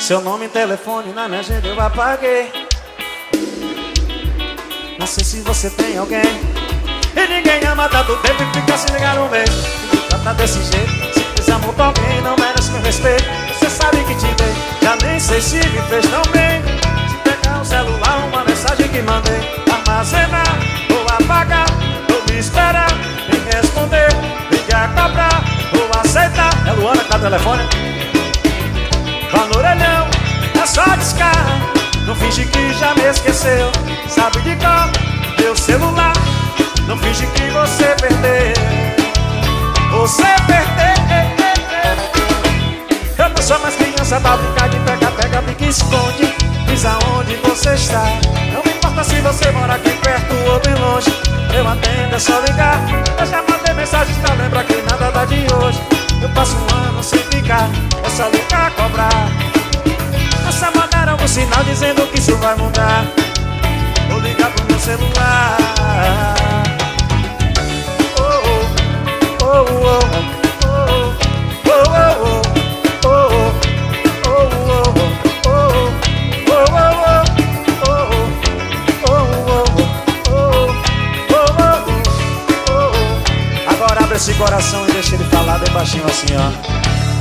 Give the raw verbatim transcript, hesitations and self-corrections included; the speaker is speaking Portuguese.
Seu nome e telefone na minha agenda eu apaguei. Não sei se você tem alguém. E ninguém ama tanto tempo e fica se ligar no mês. E me trata desse jeito. Se fizer amor com alguém não merece meu respeito. Você sabe que te dei, já nem sei se me fez tão bem. Se pegar o celular, uma mensagem que mandei, armazenar ou apagar, ou me esperar, me responder, ligar, cobrar ou aceitar. É Luana que tá no telefone. Vá no orelhão, é só discar. Não finge que já me esqueceu. Sabe de qual? Meu celular. Não finge que você perdeu. Você perdeu. Eu não sou mais criança pra brincar de pega-pega, pique e esconde. Diz aonde você está. Não me importa se você mora aqui perto ou bem longe. Eu atendo, é só ligar. Eu já mandei mensagens pra lembrar que nada dá de hoje. Eu passo um ano sem ficar, é só ligar, cobrar. Essa mandaram um sinal dizendo que isso vai mudar. Vou ligar pro meu celular. Oh, oh, oh, oh, oh, oh, oh, oh. Agora abre esse coração e deixa ele falar bem baixinho assim, ó.